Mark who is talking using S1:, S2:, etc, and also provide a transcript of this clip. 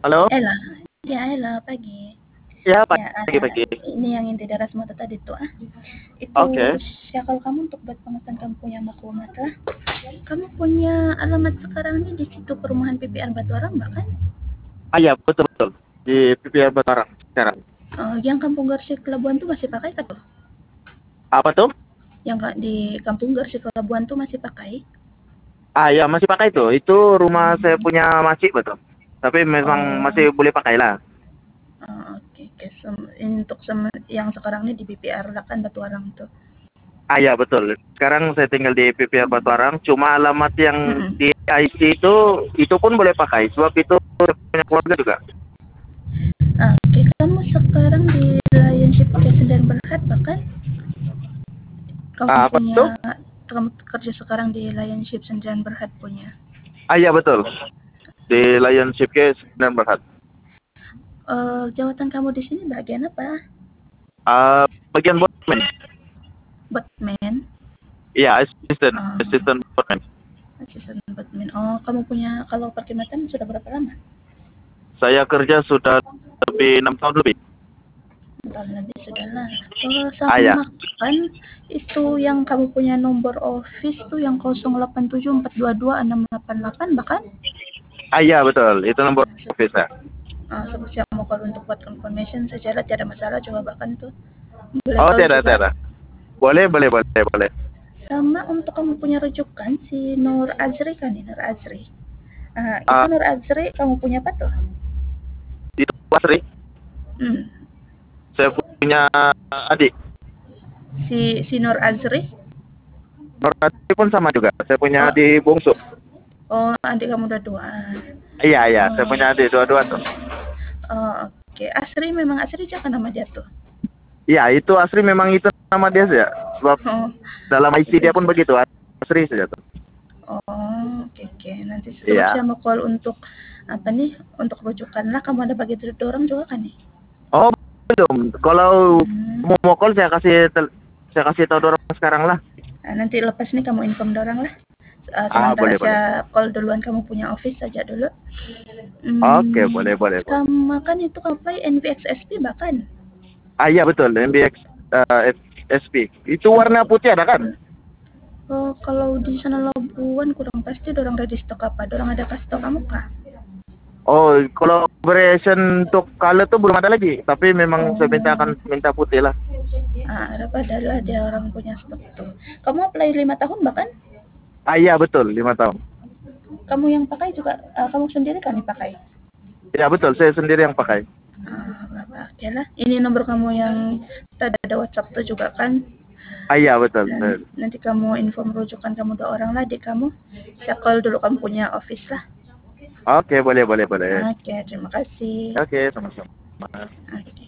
S1: Halo?
S2: Ella, ya Ella pagi.
S1: Ya,
S2: Ya,
S1: pagi-pagi.
S2: ini yang inti daras motor tadi tuh Itu
S1: Oke.
S2: syakal kamu untuk buat pemesan kamu punya maklumat lah. Kamu punya alamat sekarang nih di situ perumahan PPR Batuarang bahkan?
S1: Iya, betul-betul. Di PPR Batarang sekarang.
S2: Yang Kampung Garsik Labuan tuh masih pakai kan tuh?
S1: Apa tuh?
S2: Yang di Kampung Garsik Labuan tuh masih pakai?
S1: Ya masih pakai itu. Itu rumah saya punya masih betul. Tapi memang
S2: Oh,
S1: masih boleh pakai lah.
S2: oke, oke. Untuk yang sekarang ini di BPR lah kan Batuarang tuh.
S1: Ya betul. Sekarang saya tinggal di PPR Batarang. Cuma alamat yang
S2: Mm-mm.
S1: di IC itu pun boleh pakai. Sebab itu saya punya keluarga juga.
S2: Oke, kamu sekarang di Lion Ship dan Berhad bahkan?
S1: Apa tuh?
S2: Kamu kerja sekarang di Lion Ship dan Berhad punya.
S1: Iya betul. Di Lion Ship Case dan Berhad.
S2: Jawatan kamu di sini bagian apa?
S1: Bagian boardman.
S2: Batman.
S1: Iya,
S2: Uh,
S1: assistant boardman.
S2: Asisten Batman. Oh, kamu punya kalau perkhidmatan sudah berapa lama?
S1: Saya kerja sudah lebih 6 tahun lebih.
S2: Tahun lebih sudah lah.
S1: Ya.
S2: Sama kan itu yang kamu punya nomor office tuh yang 0874226888 bahkan?
S1: Iya betul, itu nomor office ya.
S2: Saya mau call untuk buat confirmation secara tidak ada masalah coba bahkan tuh boleh
S1: Oh
S2: call
S1: tidak
S2: juga.
S1: tidak. Boleh boleh boleh boleh.
S2: Sama untuk kamu punya rujukan si Nur Azri kan nih Nur Azri. Itu
S1: Ah
S2: Nur Azri kamu punya apa tuh?
S1: itu Asri,
S2: Hmm.
S1: saya punya adik.
S2: Si Nur Azri.
S1: Nomor Asri pun sama juga. Saya punya
S2: Oh,
S1: adik bungsu.
S2: adik kamu udah dua.
S1: Iya iya, saya
S2: Oh,
S1: punya adik dua-dua tuh.
S2: oke. Asri memang Asri siapa nama dia tuh?
S1: Iya itu Asri memang itu nama dia saja. Sebab
S2: Oh,
S1: dalam IC
S2: itu.
S1: dia pun begitu. Asri saja tuh.
S2: Oke, oke. Nanti sebab
S1: Iya.
S2: saya mau call untuk apa nih? Untuk rujukan lah. Kamu ada bagi dorong juga kan nih?
S1: Oh belum. Kalau
S2: Hmm.
S1: mau call saya kasih tahu orang sekarang lah.
S2: Nanti lepas nih kamu inform dorang lah. Sementara
S1: Boleh boleh.
S2: saya call duluan kamu punya office saja dulu.
S1: Oke boleh boleh boleh.
S2: Sama kan itu kamu play NVXSP bahkan.
S1: Iya betul, MBX SP. Itu warna putih ada kan?
S2: Kalau di sana Labuan kurang pasti dorang ready stok apa? Dorang ada kasih tau kamu kah?
S1: Oh, collaboration untuk color tuh belum ada lagi. Tapi memang saya
S2: Oh,
S1: akan minta putih lah.
S2: ada padahal dia orang punya stok tuh. Kamu apply 5 tahun bahkan?
S1: Iya betul, 5 tahun.
S2: Kamu yang pakai juga, kamu sendiri kan yang pakai?
S1: Iya betul, saya sendiri yang pakai.
S2: Oke lah. Ini nomor kamu yang tadi ada WhatsApp tuh juga kan?
S1: Iya betul.
S2: Nanti kamu inform rujukan kamu 2 orang lah di kamu. Saya call dulu kamu punya office lah.
S1: Oke, boleh boleh boleh.
S2: Oke, terima kasih.
S1: Oke, sama-sama.
S2: Oke.